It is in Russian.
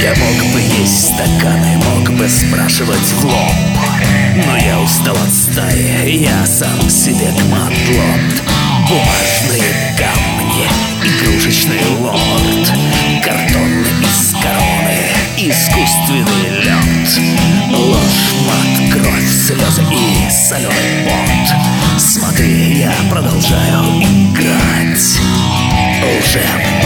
Я мог бы есть стаканы, мог бы спрашивать в лоб, но я устал от стаи, я сам себе кматлот. Бумажные камни, игрушечный лорд, картонный из короны, искусственный лед, ложь, мат, кровь, слезы и соленый пот. Смотри, я продолжаю играть лжем.